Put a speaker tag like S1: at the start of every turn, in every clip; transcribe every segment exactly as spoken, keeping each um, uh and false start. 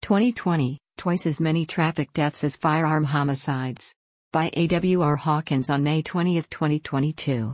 S1: twenty twenty, twice as many traffic deaths as firearm homicides. By A W R Hawkins on May twentieth, twenty twenty-two.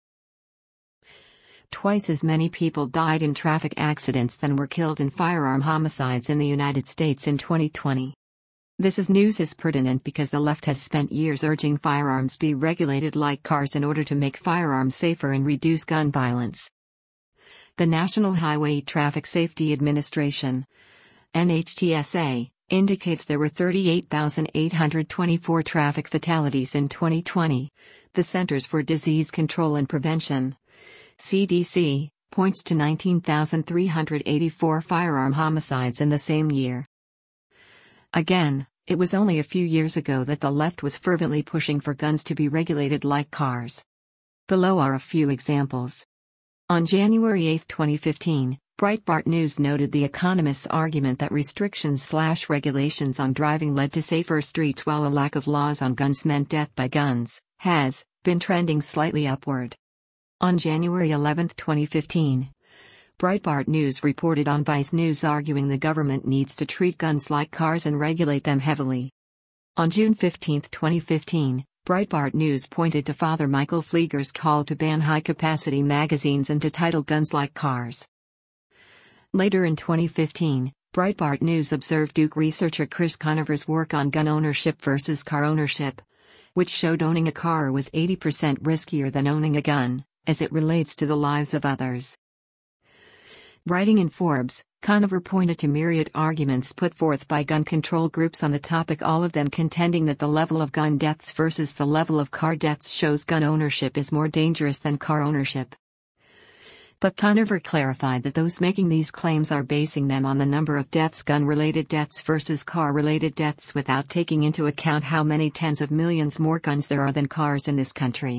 S1: Twice as many people died in traffic accidents than were killed in firearm homicides in the United States in twenty twenty. This is news is pertinent because the left has spent years urging firearms be regulated like cars in order to make firearms safer and reduce gun violence. The National Highway Traffic Safety Administration, N H T S A, indicates there were thirty-eight thousand eight hundred twenty-four traffic fatalities in twenty twenty. The Centers for Disease Control and Prevention, C D C, points to nineteen thousand three hundred eighty-four firearm homicides in the same year. Again, it was only a few years ago that the left was fervently pushing for guns to be regulated like cars. Below are a few examples. On January eighth, twenty fifteen, Breitbart News noted The Economist's argument that restrictions/regulations on driving led to safer streets while a lack of laws on guns meant death by guns, has been trending slightly upward. On January eleventh, twenty fifteen, Breitbart News reported on Vice News arguing the government needs to treat guns like cars and regulate them heavily. On June fifteenth, twenty fifteen, Breitbart News pointed to Father Michael Flieger's call to ban high-capacity magazines and to title Guns Like Cars. Later in twenty fifteen, Breitbart News observed Duke researcher Chris Conover's work on gun ownership versus car ownership, which showed owning a car was eighty percent riskier than owning a gun, as it relates to the lives of others. Writing in Forbes, Conover pointed to myriad arguments put forth by gun control groups on the topic, all of them contending that the level of gun deaths versus the level of car deaths shows gun ownership is more dangerous than car ownership. But Conover clarified that those making these claims are basing them on the number of deaths, gun-related deaths versus car-related deaths, without taking into account how many tens of millions more guns there are than cars in this country.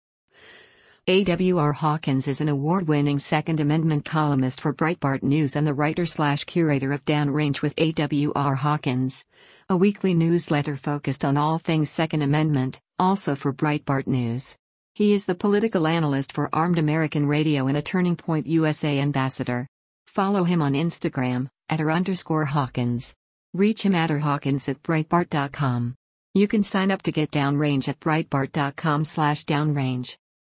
S1: A W R Hawkins is an award-winning Second Amendment columnist for Breitbart News and the writer-slash-curator of Downrange with A W R Hawkins, a weekly newsletter focused on all things Second Amendment, also for Breitbart News. He is the political analyst for Armed American Radio and a Turning Point U S A ambassador. Follow him on Instagram, at r underscore Hawkins. Reach him at r Hawkins at Breitbart dot com. You can sign up to get Downrange at Breitbart dot com slash Downrange.